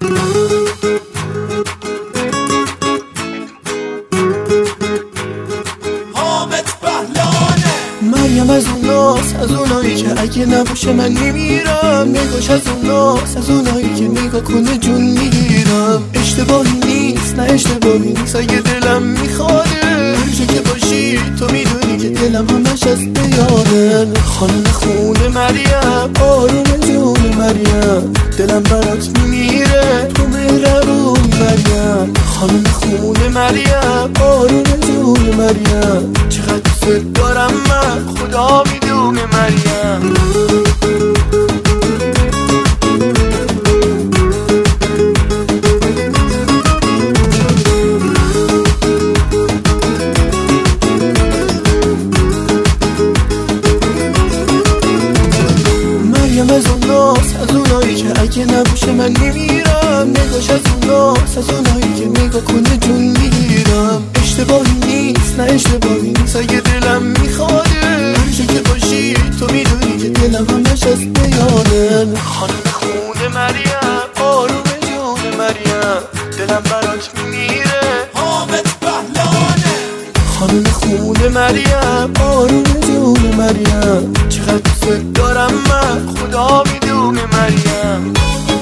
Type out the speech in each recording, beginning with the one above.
مریم از اوناست، از اونایی که اگه نباشه من میمیرم. نگاش از اوناست، از اونایی که نگاه کنه جون میگیرم. اشتباهی نیست، نه اشتباهی نیست اگه دلم میخواده هر جا که باشی تو میدونی که دلم همش از بیاره. خانم خونه مریم، آروم جون مریم، دلم برات میمیره تو مهربونی مریم. خانم خونه مریم، آروم جون مریم، چقدر دوست دارم من خدا میدونه مریم. از اوناست، از اونایی که اگه نباشه من میمیرم. نگاش از اوناست، از اونایی که نگاه کنه جون میگیرم. اشتباهی نیست، نه اشتباهی نیست اگه دلم میخواده هر جا که باشی تو میدونی که دلم همش از بیانه. خانم خونه مریم، آروم جون مریم، دلم برات میمیره حامد بهلانه. خانم خونه مریم، آروم جون مریم، چقدر دوست دارم من خدا میدونه مریم.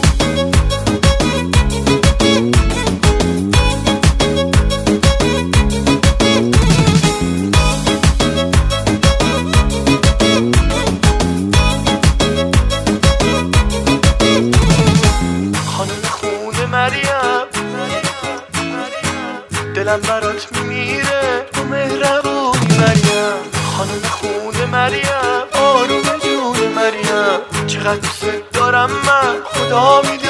خانم خونه مریم، دلم برات میمیره تو مهربونی مریم. خانم خونه مریم، آروم جون مریم، چقدر دوست دارم من خدا میدونه.